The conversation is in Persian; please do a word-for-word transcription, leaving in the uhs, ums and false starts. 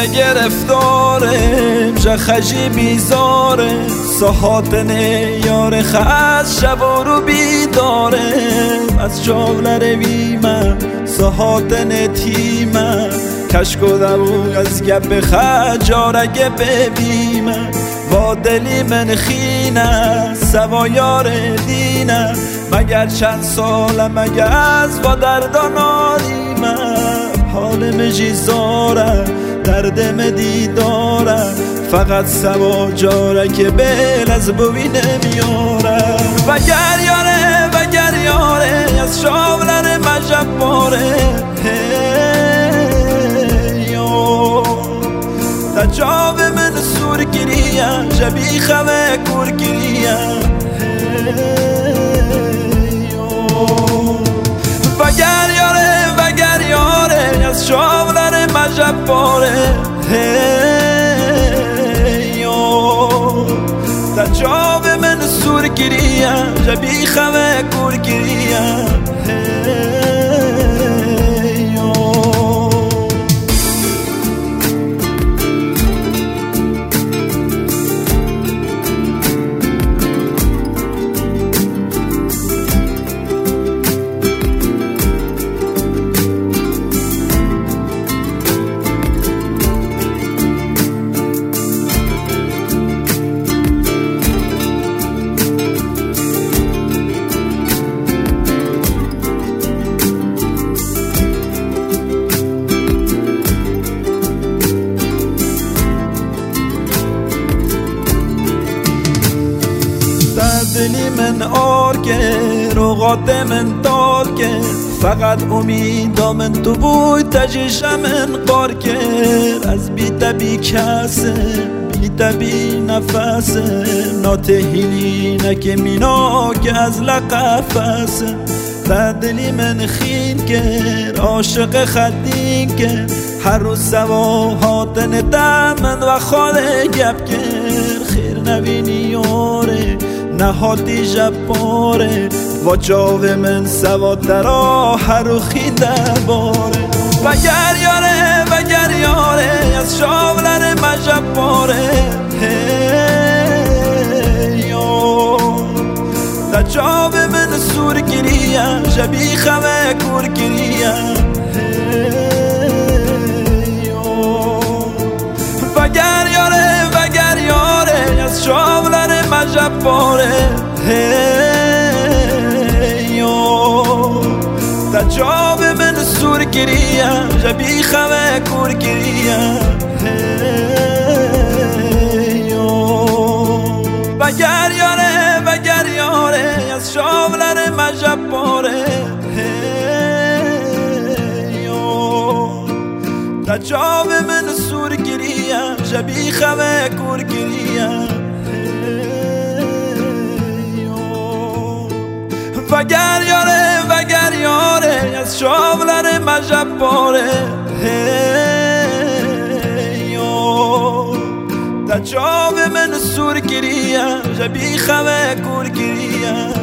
یاره گرفتاره جخشی بیزاره ساحاتنه یاره خز شب و رو بیداره از جاولر بیمه ساحاتنه تیمه کشک و دبو از گپ خجارگه ببیمه با دلی من خینه سوا یار دینه مگر چند ساله مگر از با دردان آریمه حال مجیزاره دردم دیداره فقط سوا جاره که بل از بوی نمیاره وگر یاره وگر یاره از شاولر مجباره تا جاب من سور گریه جبی خواه کور گریه وگر یاره وگر یاره از شاولر مجباره تا جاب من سور گریه جبی خواه کور گریه دلی من آر کرد روغات من دار کرد فقط امیدا من تو بود تجیش من قار کرد از بی تبی کسه بی تبی نفسه ناتهیلی نکه مینا که از لقفسه در دلی من خین کرد عاشق خدین کرد هر روز سواهاتن دمن و خاله گپ کرد خیر نبینی یاره نهادی جباره و جاو من سواد درا هر و خیده باره وگر یاره وگر یاره از شاولر مجباره تا جاو من سور گریه جبی خواه کور گریه وگر یاره وگر یاره از شاولر مجباره تا جاب من سور گریه جبی خواه کور گریه وگر یاره وگر یاره از شاولر مجباره تا جاب من سور گریه جبی خواه کور گریه وگر یاره وگر یاره از شاولر مجباره تا جاب من سور گریه جبی خواه کور گریه